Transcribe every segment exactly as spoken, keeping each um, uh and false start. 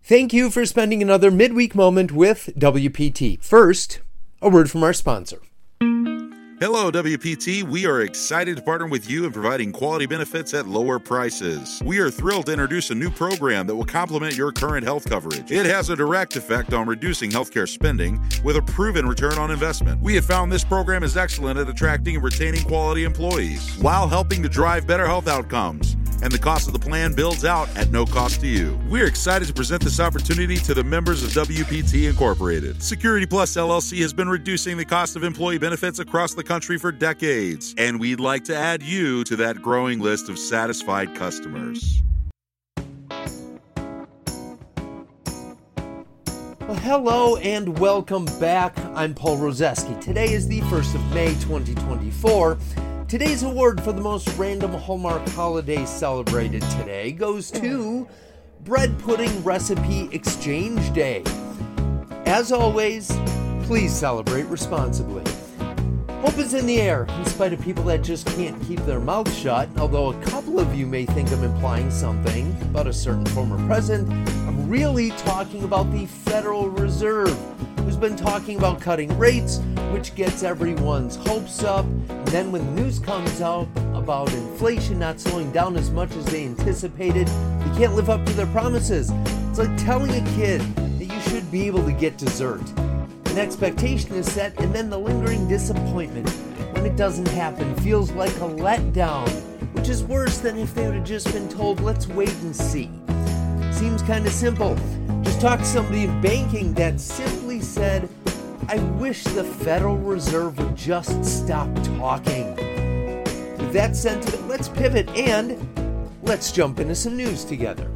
Thank you for spending another midweek moment with W P T. First, a word from our sponsor. Hello, W P T. We are excited to partner with you in providing quality benefits at lower prices. We are thrilled to introduce a new program that will complement your current health coverage. It has a direct effect on reducing healthcare spending with a proven return on investment. We have found this program is excellent at attracting and retaining quality employees while helping to drive better health outcomes. And the cost of the plan builds out at no cost to you. We're excited to present this opportunity to the members of W P T Incorporated. Security Plus L L C has been reducing the cost of employee benefits across the country for decades, and we'd like to add you to that growing list of satisfied customers. Well, hello and welcome back. I'm Paul Rozeski. Today is the first of May, twenty twenty-four. Today's award for the most random Hallmark holiday celebrated today goes to Bread Pudding Recipe Exchange Day. As always, please celebrate responsibly. Hope is in the air, in spite of people that just can't keep their mouths shut, although a couple of you may think I'm implying something about a certain former president. I'm really talking about the Federal Reserve, who's been talking about cutting rates, which gets everyone's hopes up. And then when the news comes out about inflation not slowing down as much as they anticipated, they can't live up to their promises. It's like telling a kid that you should be able to get dessert. An expectation is set, and then the lingering disappointment when it doesn't happen feels like a letdown, which is worse than if they would have just been told, let's wait and see. Seems kind of simple. Just talk to somebody in banking that simply said, I wish the Federal Reserve would just stop talking. With that sentiment, let's pivot and let's jump into some news together.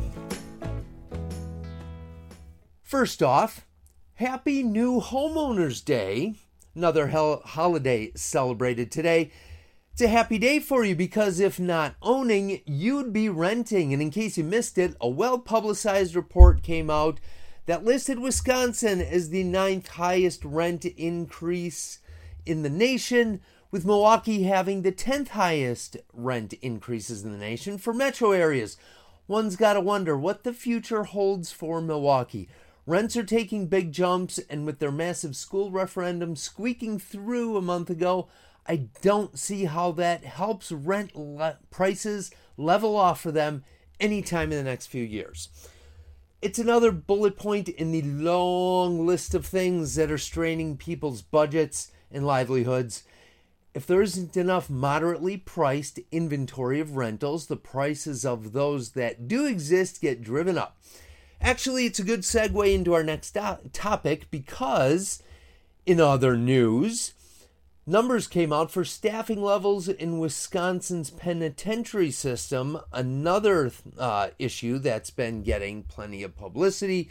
First off, Happy New Homeowners Day, another hel- holiday celebrated today. It's a happy day for you because if not owning, you'd be renting. And in case you missed it, a well-publicized report came out that listed Wisconsin as the ninth highest rent increase in the nation, with Milwaukee having the tenth highest rent increases in the nation for metro areas. One's got to wonder what the future holds for Milwaukee. Rents are taking big jumps, and with their massive school referendum squeaking through a month ago, I don't see how that helps rent le- prices level off for them anytime in the next few years. It's another bullet point in the long list of things that are straining people's budgets and livelihoods. If there isn't enough moderately priced inventory of rentals, the prices of those that do exist get driven up. Actually, it's a good segue into our next do- topic because, in other news, numbers came out for staffing levels in Wisconsin's penitentiary system, another uh, issue that's been getting plenty of publicity.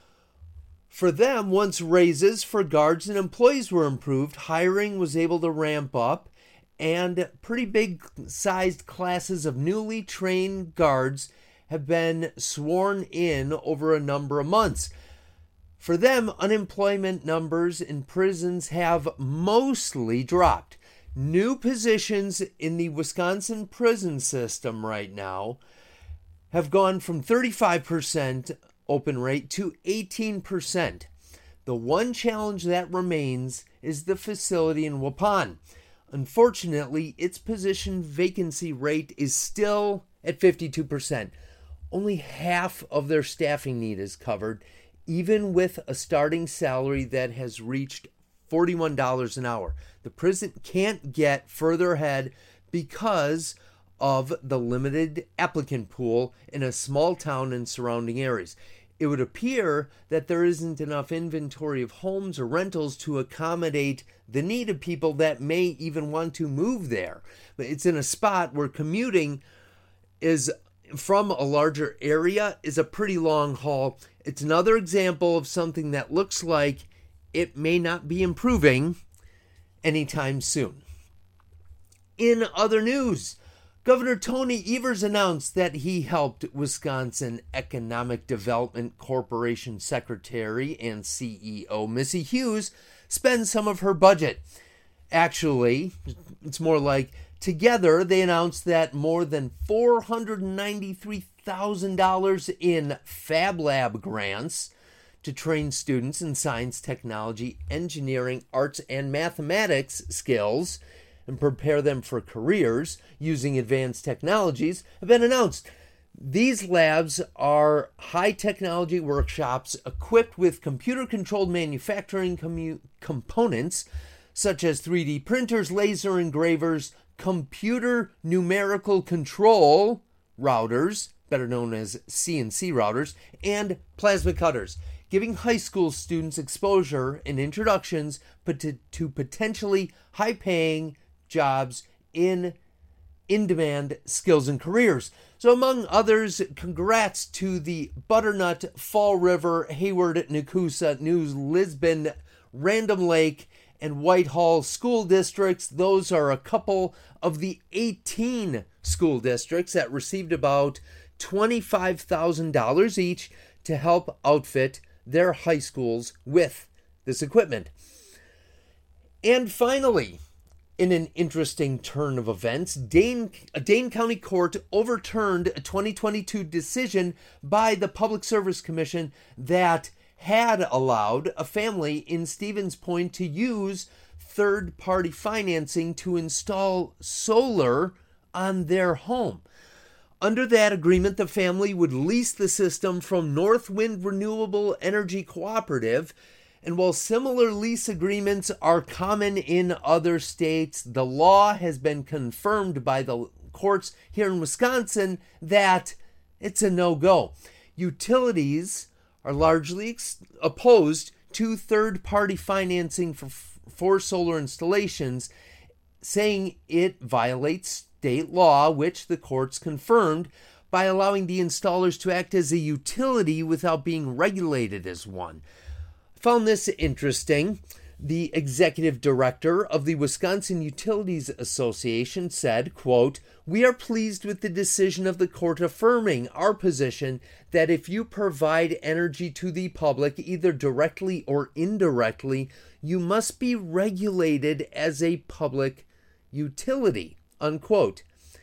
For them, once raises for guards and employees were improved, hiring was able to ramp up, and pretty big-sized classes of newly trained guards have been sworn in over a number of months. For them, unemployment numbers in prisons have mostly dropped. New positions in the Wisconsin prison system right now have gone from thirty-five percent open rate to eighteen percent. The one challenge that remains is the facility in Waupun. Unfortunately, its position vacancy rate is still at fifty-two percent. Only half of their staffing need is covered, even with a starting salary that has reached forty-one dollars an hour. The prison can't get further ahead because of the limited applicant pool in a small town and surrounding areas. It would appear that there isn't enough inventory of homes or rentals to accommodate the need of people that may even want to move there. But it's in a spot where commuting is from a larger area is a pretty long haul. It's another example of something that looks like it may not be improving anytime soon. In other news, Governor Tony Evers announced that he helped Wisconsin Economic Development Corporation Secretary and C E O Missy Hughes spend some of her budget. Actually, it's more like together they announced that more than four hundred ninety-three thousand dollars in Fab Lab grants to train students in science, technology, engineering, arts, and mathematics skills and prepare them for careers using advanced technologies have been announced. These labs are high-technology workshops equipped with computer-controlled manufacturing commu- components such as three D printers, laser engravers, computer numerical control routers, better known as C N C routers, and plasma cutters, giving high school students exposure and introductions to potentially high-paying jobs in in-demand skills and careers. So among others, congrats to the Butternut, Fall River, Hayward, Nakusa, New Lisbon, Random Lake, and Whitehall school districts. Those are a couple of the eighteen school districts that received about twenty-five thousand dollars each to help outfit their high schools with this equipment. And finally, in an interesting turn of events, Dane, a Dane County Court overturned a twenty twenty-two decision by the Public Service Commission that had allowed a family in Stevens Point to use third-party financing to install solar on their home. Under that agreement, the family would lease the system from Northwind Renewable Energy Cooperative. And while similar lease agreements are common in other states, the law has been confirmed by the courts here in Wisconsin that it's a no-go. Utilities are largely ex- opposed to third-party financing for, for solar installations, saying it violates state law, which the courts confirmed by allowing the installers to act as a utility without being regulated as one. Found this interesting. The executive director of the Wisconsin Utilities Association said, quote, "We are pleased with the decision of the court affirming our position that if you provide energy to the public, either directly or indirectly, you must be regulated as a public utility," unquote.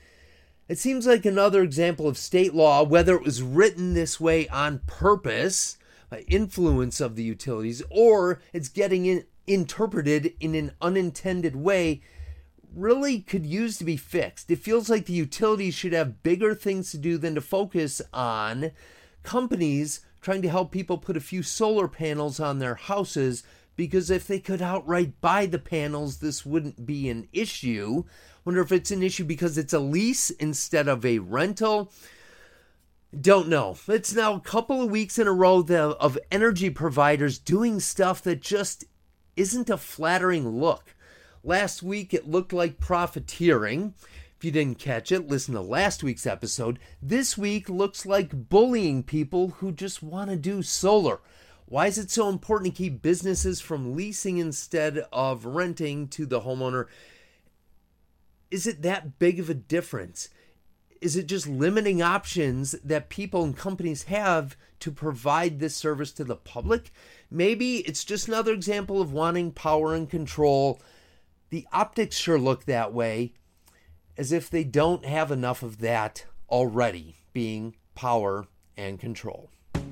It seems like another example of state law, whether it was written this way on purpose, influence of the utilities, or it's getting in, interpreted in an unintended way, really could use to be fixed. It feels like the utilities should have bigger things to do than to focus on companies trying to help people put a few solar panels on their houses, because if they could outright buy the panels, this wouldn't be an issue. Wonder if it's an issue because it's a lease instead of a rental. Don't know. It's now a couple of weeks in a row of energy providers doing stuff that just isn't a flattering look. Last week, it looked like profiteering. If you didn't catch it, listen to last week's episode. This week looks like bullying people who just want to do solar. Why is it so important to keep businesses from leasing instead of renting to the homeowner? Is it that big of a difference? Is it just limiting options that people and companies have to provide this service to the public? Maybe it's just another example of wanting power and control. The optics sure look that way, as if they don't have enough of that already, being power and control.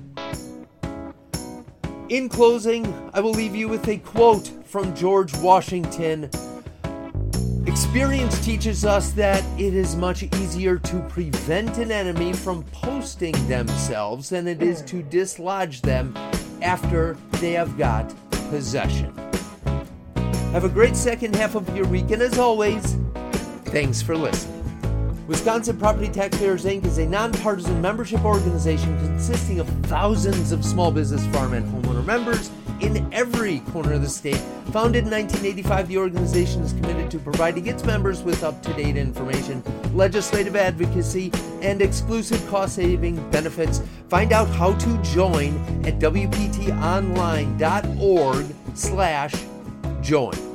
In closing, I will leave you with a quote from George Washington. Experience teaches us that it is much easier to prevent an enemy from posting themselves than it is to dislodge them after they have got possession. Have a great second half of your week, and as always, thanks for listening. Wisconsin Property Taxpayers Incorporated is a nonpartisan membership organization consisting of thousands of small business, farm, and homeowner members in every corner of the state. Founded in nineteen eighty-five, the organization is committed to providing its members with up-to-date information, legislative advocacy, and exclusive cost-saving benefits. Find out how to join at W P T online dot org slash join.